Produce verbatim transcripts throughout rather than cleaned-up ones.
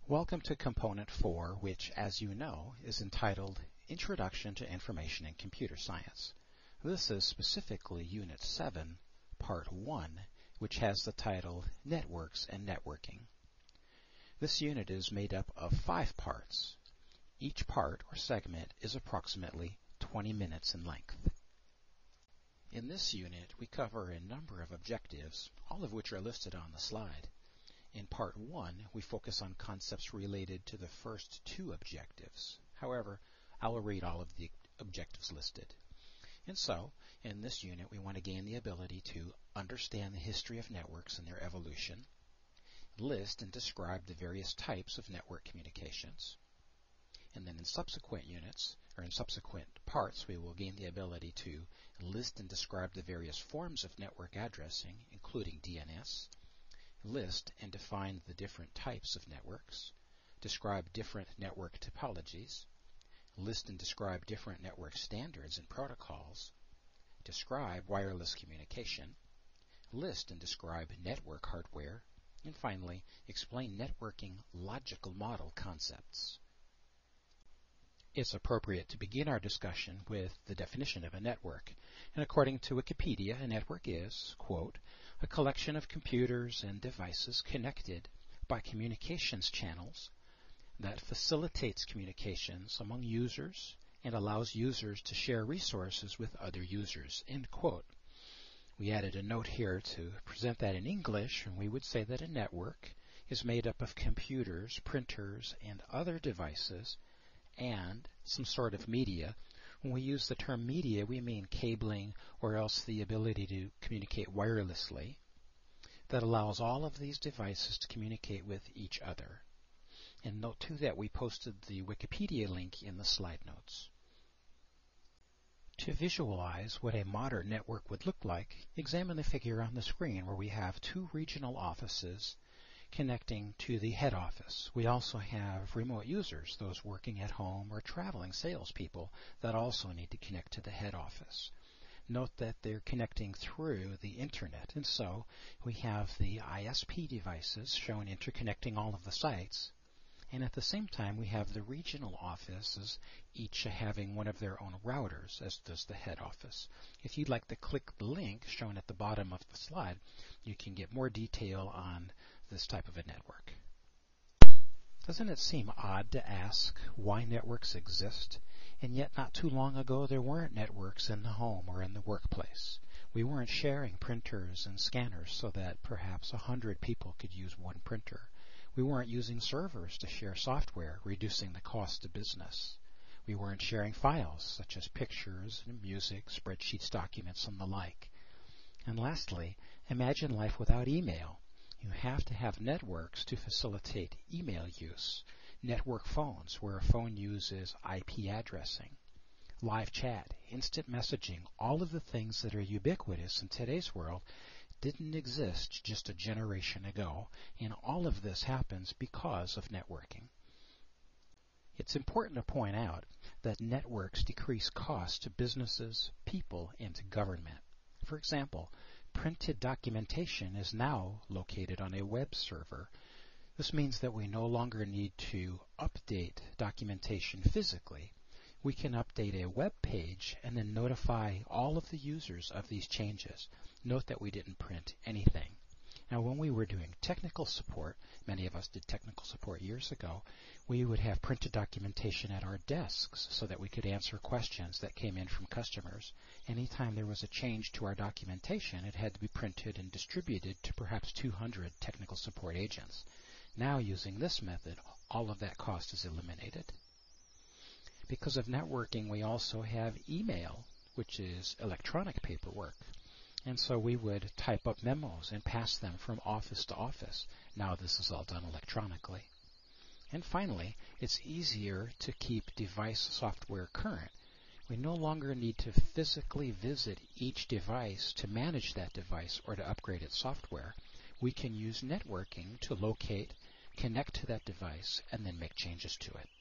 Welcome to Component four, which, as you know, is entitled Introduction to Information and Computer Science. This is specifically Unit seven, Part one, which has the title Networks and Networking. This unit is made up of five parts. Each part or segment is approximately twenty minutes in length. In this unit, we cover a number of objectives, all of which are listed on the slide. In Part one, we focus on concepts related to the first two objectives. However, I will read all of the objectives listed. And so, in this unit, we want to gain the ability to understand the history of networks and their evolution, list and describe the various types of network communications, and then in subsequent units, or in subsequent parts, we will gain the ability to list and describe the various forms of network addressing, including D N S, list and define the different types of networks, describe different network topologies, list and describe different network standards and protocols, describe wireless communication, list and describe network hardware, and finally, explain networking logical model concepts. It's appropriate to begin our discussion with the definition of a network. And according to Wikipedia, a network is, quote, a collection of computers and devices connected by communications channels that facilitates communications among users and allows users to share resources with other users, end quote. We added a note here to present that in English, and we would say that a network is made up of computers, printers, and other devices and some sort of media. When we use the term media, we mean cabling or else the ability to communicate wirelessly that allows all of these devices to communicate with each other. And note too that we posted the Wikipedia link in the slide notes. To visualize what a modern network would look like, examine the figure on the screen where we have two regional offices connecting to the head office. We also have remote users, those working at home or traveling salespeople that also need to connect to the head office. Note that they're connecting through the internet, and so we have the I S P devices shown interconnecting all of the sites, and at the same time we have the regional offices, each having one of their own routers, as does the head office. If you'd like to click the link shown at the bottom of the slide, you can get more detail on this type of a network. Doesn't it seem odd to ask why networks exist? And yet not too long ago there weren't networks in the home or in the workplace. We weren't sharing printers and scanners so that perhaps a hundred people could use one printer. We weren't using servers to share software, reducing the cost of business. We weren't sharing files such as pictures and music, spreadsheets, documents, and the like. And lastly, imagine life without email. You have to have networks to facilitate email use, network phones where a phone uses I P addressing, live chat, instant messaging, all of the things that are ubiquitous in today's world didn't exist just a generation ago, and all of this happens because of networking. It's important to point out that networks decrease costs to businesses, people, and to government. For example, printed documentation is now located on a web server. This means that we no longer need to update documentation physically. We can update a web page and then notify all of the users of these changes. Note that we didn't print anything. Now, when we were doing technical support, many of us did technical support years ago, we would have printed documentation at our desks so that we could answer questions that came in from customers. Anytime there was a change to our documentation, it had to be printed and distributed to perhaps two hundred technical support agents. Now, using this method, all of that cost is eliminated. Because of networking, we also have email, which is electronic paperwork. And so we would type up memos and pass them from office to office. Now this is all done electronically. And finally, it's easier to keep device software current. We no longer need to physically visit each device to manage that device or to upgrade its software. We can use networking to locate, connect to that device, and then make changes to it.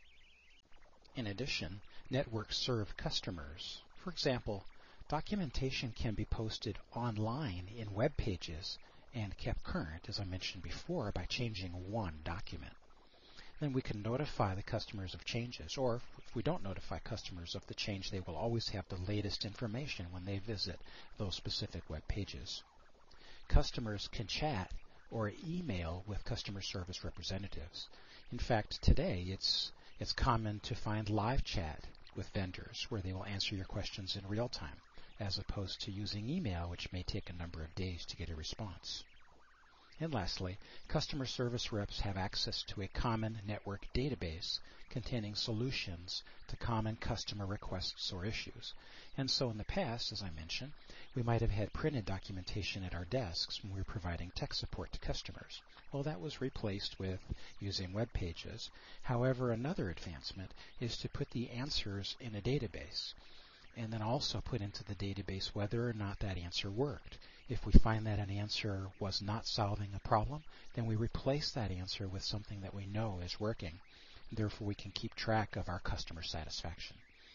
In addition, networks serve customers. For example, documentation can be posted online in web pages and kept current, as I mentioned before, by changing one document. Then we can notify the customers of changes, or if we don't notify customers of the change, they will always have the latest information when they visit those specific web pages. Customers can chat or email with customer service representatives. In fact, today it's it's common to find live chat with vendors where they will answer your questions in real time, as opposed to using email, which may take a number of days to get a response. And lastly, customer service reps have access to a common network database containing solutions to common customer requests or issues. And so in the past, as I mentioned, we might have had printed documentation at our desks when we were providing tech support to customers. Well, that was replaced with using web pages. However, another advancement is to put the answers in a database, and then also put into the database whether or not that answer worked. If we find that an answer was not solving a problem, then we replace that answer with something that we know is working. Therefore, we can keep track of our customer satisfaction.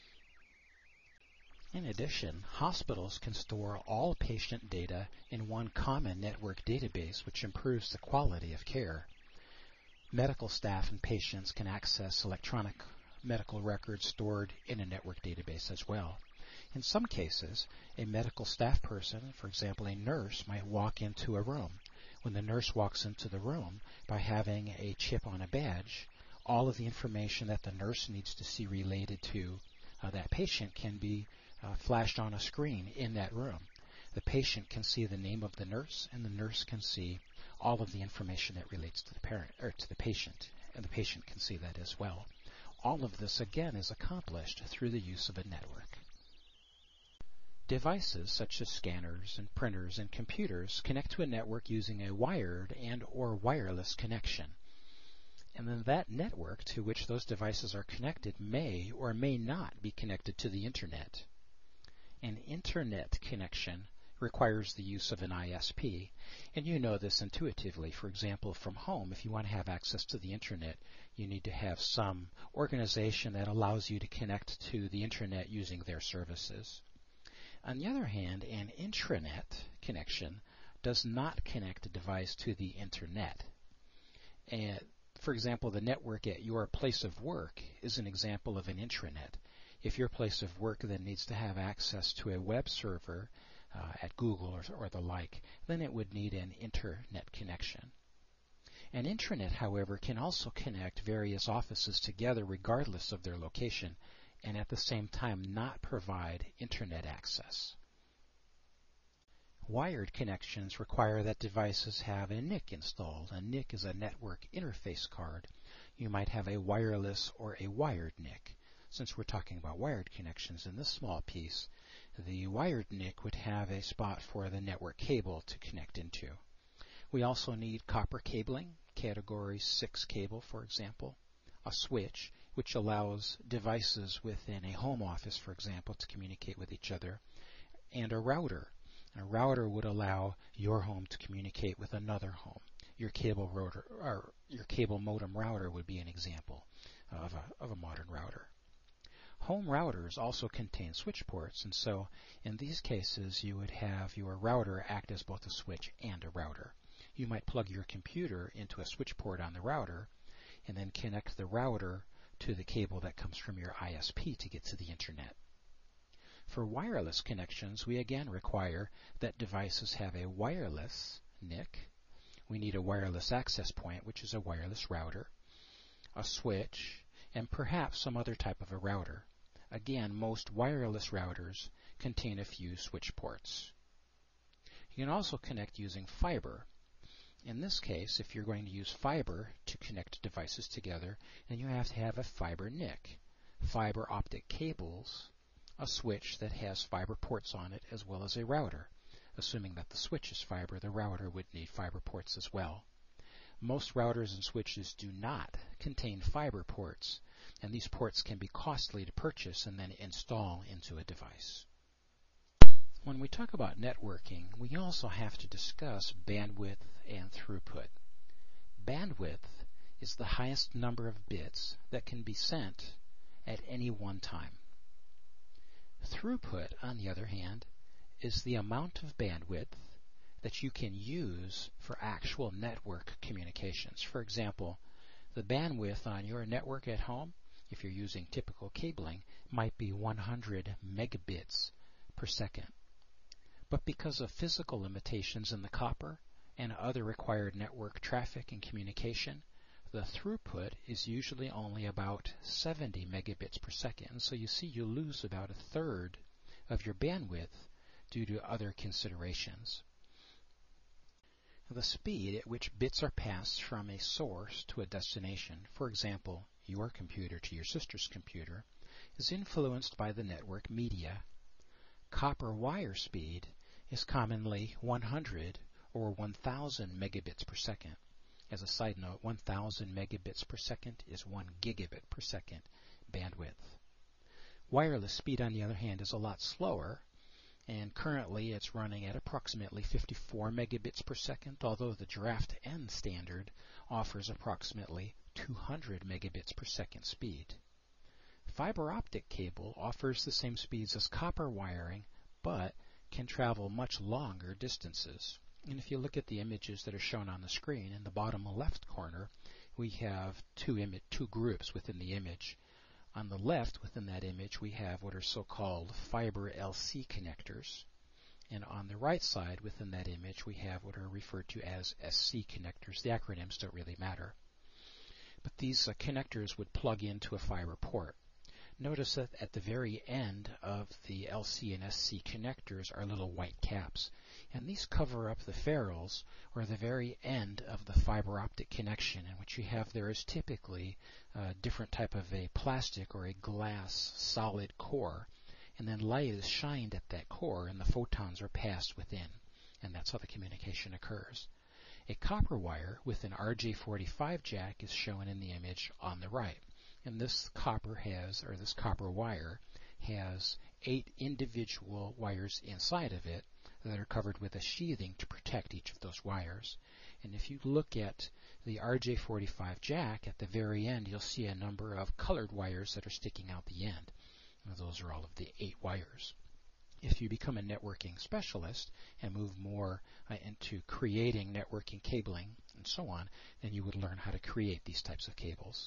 In addition, hospitals can store all patient data in one common network database, which improves the quality of care. Medical staff and patients can access electronic medical records stored in a network database as well. In some cases, a medical staff person, for example a nurse, might walk into a room. When the nurse walks into the room, by having a chip on a badge, all of the information that the nurse needs to see related to uh, that patient can be uh, flashed on a screen in that room. The patient can see the name of the nurse, and the nurse can see all of the information that relates to the parent or to the patient, and the patient can see that as well. All of this, again, is accomplished through the use of a network. Devices such as scanners and printers and computers connect to a network using a wired and or wireless connection. And then that network to which those devices are connected may or may not be connected to the Internet. An Internet connection requires the use of an I S P, and you know this intuitively. For example, from home, if you want to have access to the Internet, you need to have some organization that allows you to connect to the Internet using their services. On the other hand, an intranet connection does not connect a device to the Internet. And, for example, the network at your place of work is an example of an intranet. If your place of work then needs to have access to a web server uh, at Google or, or the like, then it would need an internet connection. An intranet, however, can also connect various offices together regardless of their location, and at the same time not provide Internet access. Wired connections require that devices have a N I C installed. A N I C is a network interface card. You might have a wireless or a wired N I C. Since we're talking about wired connections in this small piece, the wired N I C would have a spot for the network cable to connect into. We also need copper cabling, category six cable, for example, a switch, which allows devices within a home office, for example, to communicate with each other, and a router. A router would allow your home to communicate with another home. Your cable router, or your cable modem router would be an example of a, of a modern router. Home routers also contain switch ports, and so in these cases you would have your router act as both a switch and a router. You might plug your computer into a switch port on the router and then connect the router to the cable that comes from your I S P to get to the Internet. For wireless connections, we again require that devices have a wireless N I C. We need a wireless access point, which is a wireless router, a switch, and perhaps some other type of a router. Again, most wireless routers contain a few switch ports. You can also connect using fiber. In this case, if you're going to use fiber to connect devices together, then you have to have a fiber N I C. Fiber optic cables, a switch that has fiber ports on it, as well as a router. Assuming that the switch is fiber, the router would need fiber ports as well. Most routers and switches do not contain fiber ports, and these ports can be costly to purchase and then install into a device. When we talk about networking, we also have to discuss bandwidth and throughput. Bandwidth is the highest number of bits that can be sent at any one time. Throughput, on the other hand, is the amount of bandwidth that you can use for actual network communications. For example, The bandwidth on your network at home, if you're using typical cabling, might be one hundred megabits per second. But because of physical limitations in the copper and other required network traffic and communication, the throughput is usually only about seventy megabits per second. So you see you lose about a third of your bandwidth due to other considerations. The speed at which bits are passed from a source to a destination, for example, your computer to your sister's computer, is influenced by the network media. Copper wire speed is commonly one hundred or one thousand megabits per second. As a side note, one thousand megabits per second is one gigabit per second bandwidth. Wireless speed, on the other hand, is a lot slower, and currently it's running at approximately fifty-four megabits per second, although the Draft N standard offers approximately two hundred megabits per second speed. Fiber optic cable offers the same speeds as copper wiring, but can travel much longer distances. And if you look at the images that are shown on the screen, in the bottom left corner, we have two, imi- two groups within the image. On the left, within that image, we have what are so-called fiber L C connectors. And on the right side, within that image, we have what are referred to as S C connectors. The acronyms don't really matter. But these uh, connectors would plug into a fiber port. Notice that at the very end of the L C and S C connectors are little white caps. And these cover up the ferrules, or the very end of the fiber optic connection. And what you have there is typically a different type of a plastic or a glass solid core. And then light is shined at that core, and the photons are passed within. And that's how the communication occurs. A copper wire with an R J forty-five jack is shown in the image on the right. And this copper has, or this copper wire, has eight individual wires inside of it that are covered with a sheathing to protect each of those wires. And if you look at the R J forty-five jack, at the very end you'll see a number of colored wires that are sticking out the end. And those are all of the eight wires. If you become a networking specialist and move more uh, into creating networking cabling and so on, then you would learn how to create these types of cables.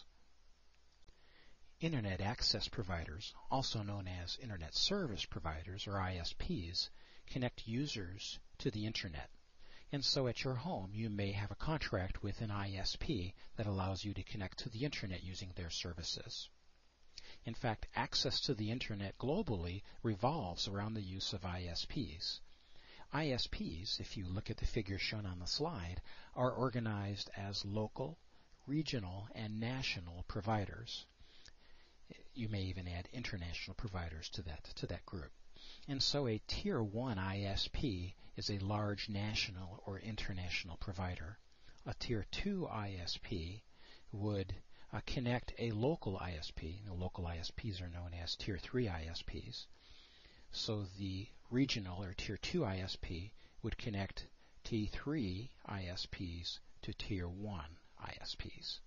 Internet access providers, also known as Internet Service Providers or I S Ps, connect users to the Internet. And so at your home you may have a contract with an I S P that allows you to connect to the Internet using their services. In fact, access to the Internet globally revolves around the use of I S Ps. I S Ps, if you look at the figure shown on the slide, are organized as local, regional, and national providers. You may even add international providers to that, to that group. And so a Tier one I S P is a large national or international provider. A Tier two I S P would uh, connect a local I S P. The local I S Ps are known as Tier three I S Ps. So the regional or Tier two I S P would connect T three I S Ps to Tier one I S Ps.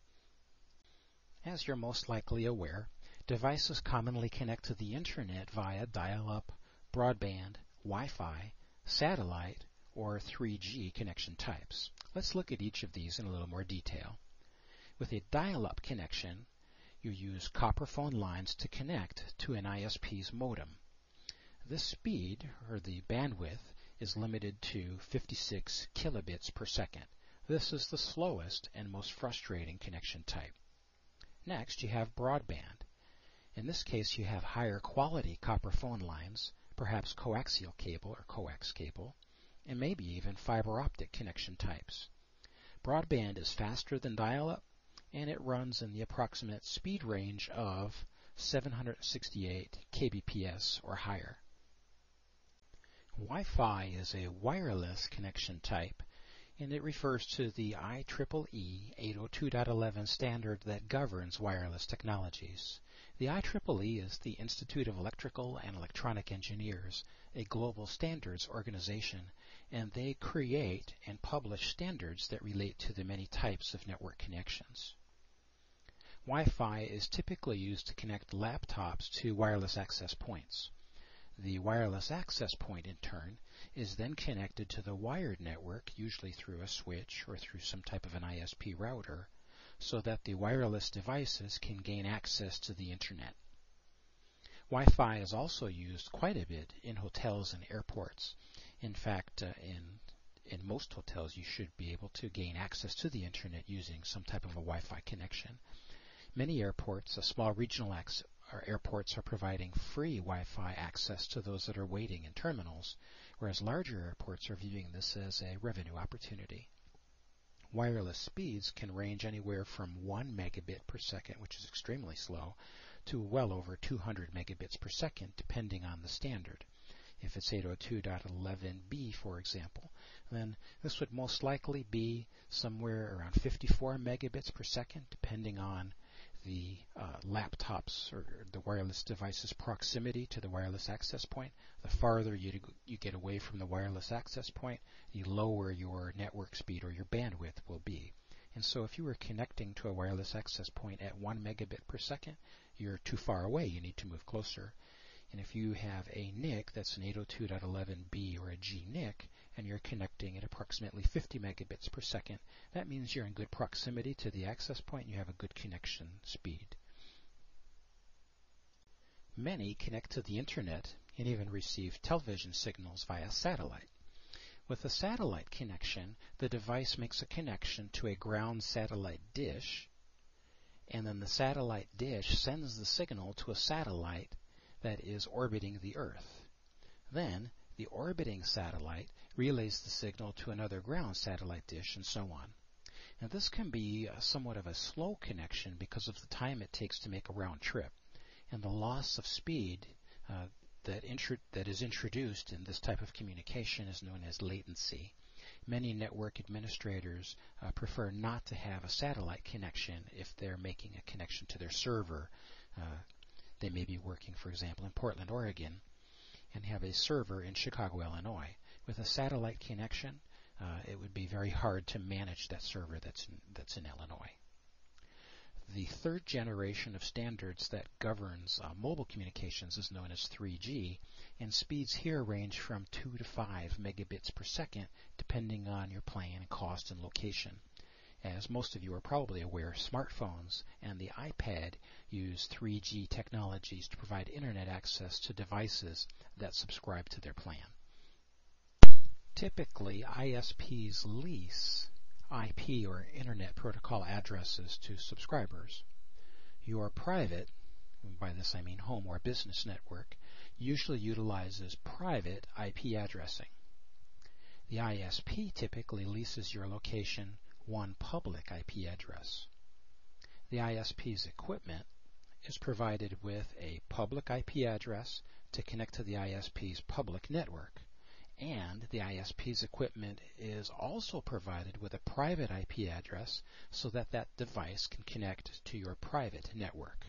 As you're most likely aware, devices commonly connect to the Internet via dial-up, broadband, Wi-Fi, satellite, or three G connection types. Let's look at each of these in a little more detail. With a dial-up connection, you use copper phone lines to connect to an I S P's modem. This speed, or the bandwidth, is limited to fifty-six kilobits per second. This is the slowest and most frustrating connection type. Next, you have broadband. In this case, you have higher quality copper phone lines, perhaps coaxial cable or coax cable, and maybe even fiber optic connection types. Broadband is faster than dial-up, and it runs in the approximate speed range of seven hundred sixty-eight kilobits per second or higher. Wi-Fi is a wireless connection type, and it refers to the I triple E eight oh two dot eleven standard that governs wireless technologies. The I triple E is the Institute of Electrical and Electronic Engineers, a global standards organization, and they create and publish standards that relate to the many types of network connections. Wi-Fi is typically used to connect laptops to wireless access points. The wireless access point, in turn, is then connected to the wired network, usually through a switch or through some type of an I S P router, so that the wireless devices can gain access to the internet. Wi-Fi is also used quite a bit in hotels and airports. In fact, uh, in in most hotels you should be able to gain access to the internet using some type of a Wi-Fi connection. Many airports, uh, small regional ac- or airports, are providing free Wi-Fi access to those that are waiting in terminals, whereas larger airports are viewing this as a revenue opportunity. Wireless speeds can range anywhere from one megabit per second, which is extremely slow, to well over two hundred megabits per second, depending on the standard. If it's eight oh two dot eleven b, for example, then this would most likely be somewhere around fifty-four megabits per second, depending on the uh, laptop's or the wireless device's proximity to the wireless access point. The farther you, you get away from the wireless access point, the lower your network speed or your bandwidth will be. And so if you were connecting to a wireless access point at one megabit per second, you're too far away. You need to move closer. And if you have a N I C that's an eight oh two dot eleven b or a G N I C, and you're connecting at approximately fifty megabits per second, that means you're in good proximity to the access point and you have a good connection speed. Many connect to the internet and even receive television signals via satellite. With a satellite connection, the device makes a connection to a ground satellite dish, and then the satellite dish sends the signal to a satellite that is orbiting the Earth. Then, the orbiting satellite relays the signal to another ground satellite dish, and so on. Now, this can be uh, somewhat of a slow connection because of the time it takes to make a round trip, and the loss of speed uh, that, intro- that is introduced in this type of communication is known as latency. Many network administrators uh, prefer not to have a satellite connection if they're making a connection to their server. Uh, They may be working, for example, in Portland, Oregon, and have a server in Chicago, Illinois. With a satellite connection, uh, it would be very hard to manage that server that's in, that's in Illinois. The third generation of standards that governs uh, mobile communications is known as three G, and speeds here range from two to five megabits per second, depending on your plan, cost, and location. As most of you are probably aware, smartphones and the iPad use three G technologies to provide internet access to devices that subscribe to their plan. Typically, I S Ps lease I P or Internet Protocol addresses to subscribers. Your private, by this I mean home or business network, usually utilizes private I P addressing. The I S P typically leases your location one public I P address. The I S P's equipment is provided with a public I P address to connect to the I S P's public network, and the I S P's equipment is also provided with a private I P address so that that device can connect to your private network.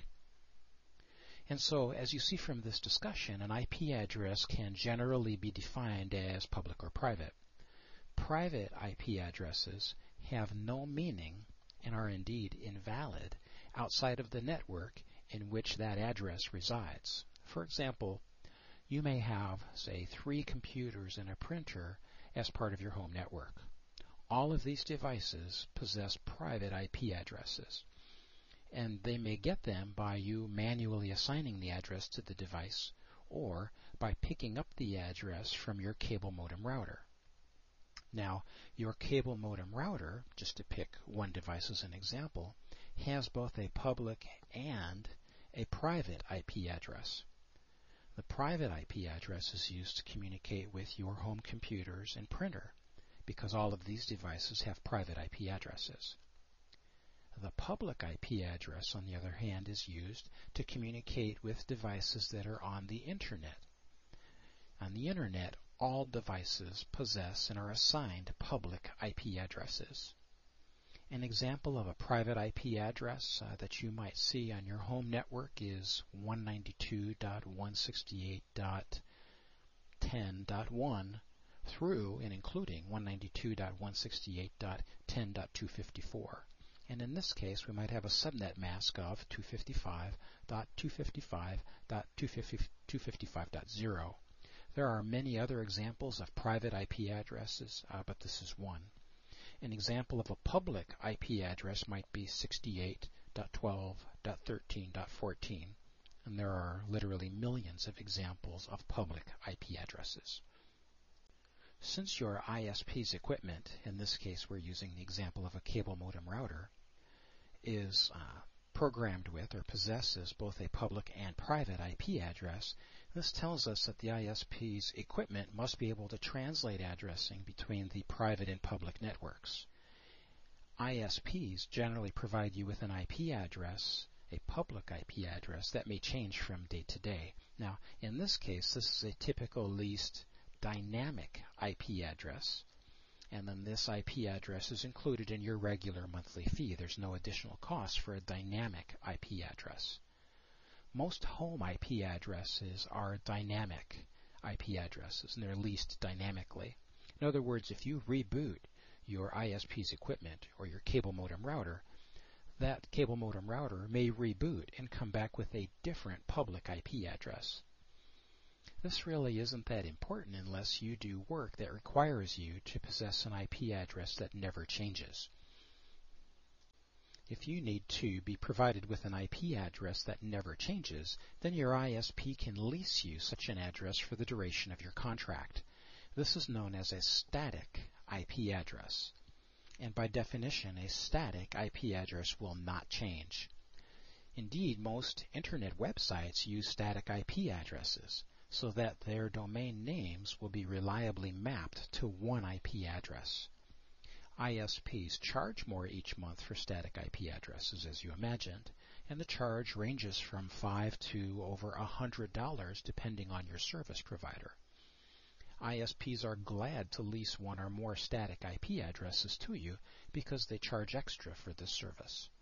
And so, as you see from this discussion, an I P address can generally be defined as public or private. Private I P addresses have no meaning and are indeed invalid outside of the network in which that address resides. For example, you may have, say, three computers and a printer as part of your home network. All of these devices possess private I P addresses, and they may get them by you manually assigning the address to the device or by picking up the address from your cable modem router. Now, your cable modem router, just to pick one device as an example, has both a public and a private I P address. The private I P address is used to communicate with your home computers and printer, because all of these devices have private I P addresses. The public I P address, on the other hand, is used to communicate with devices that are on the Internet. On the Internet, all devices possess and are assigned public I P addresses. An example of a private I P address uh, that you might see on your home network is one ninety-two dot one sixty-eight dot ten dot one through and including one ninety-two dot one sixty-eight dot ten dot two fifty-four. And in this case, we might have a subnet mask of two fifty-five dot two fifty-five dot two fifty-five dot zero. There are many other examples of private I P addresses, uh, but this is one. An example of a public I P address might be sixty-eight dot twelve dot thirteen dot fourteen, and there are literally millions of examples of public I P addresses. Since your I S P's equipment, in this case we're using the example of a cable modem router, is uh, programmed with or possesses both a public and private I P address, this tells us that the I S P's equipment must be able to translate addressing between the private and public networks. I S Ps generally provide you with an I P address, a public I P address, that may change from day to day. Now, in this case, this is a typical leased dynamic I P address, and then this I P address is included in your regular monthly fee. There's no additional cost for a dynamic I P address. Most home I P addresses are dynamic I P addresses, and they're leased dynamically. In other words, if you reboot your I S P's equipment or your cable modem router, that cable modem router may reboot and come back with a different public I P address. This really isn't that important unless you do work that requires you to possess an I P address that never changes. If you need to be provided with an I P address that never changes, then your I S P can lease you such an address for the duration of your contract. This is known as a static I P address. And by definition, a static I P address will not change. Indeed, most internet websites use static I P addresses so that their domain names will be reliably mapped to one I P address. I S Ps charge more each month for static I P addresses, as you imagined, and the charge ranges from five to over a hundred dollars depending on your service provider. I S Ps are glad to lease one or more static I P addresses to you because they charge extra for this service.